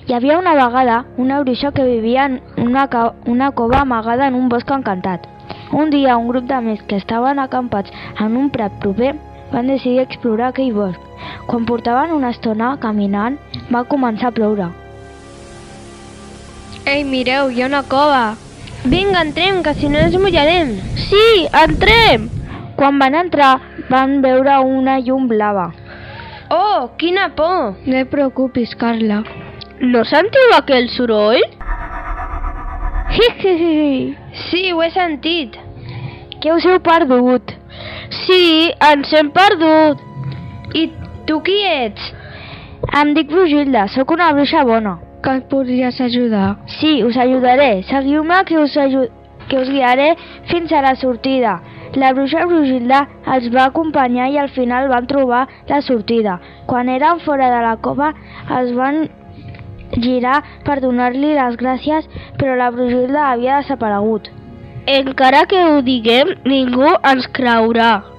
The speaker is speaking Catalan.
Hi havia una vegada una bruixa que vivia en una cova amagada en un bosc encantat. Un dia, un grup d'amics que estaven acampats en un prat proper van decidir explorar aquell bosc. Quan portaven una estona caminant, va començar a ploure. Ei, mireu, hi ha una cova! Vinga, entrem, que si no ens mullarem! Sí, entrem! Quan van entrar, van veure una llum blava. Oh, quina por! No et preocupis, Carla. No sentiu aquell soroll? Hihihi! Sí, ho he sentit. Que us heu perdut? Sí, ens hem perdut. I tu qui ets? Em dic Brugilda, sóc una bruixa bona. Que et podries ajudar? Sí, us ajudaré. Seguiu-me que us guiaré fins a la sortida. La bruixa Brugilda els va acompanyar i al final van trobar la sortida. Quan eren fora de la cova es van girar per donar-li les gràcies, però la Brugilda havia desaparegut. Encara que ho diguem, ningú ens creurà.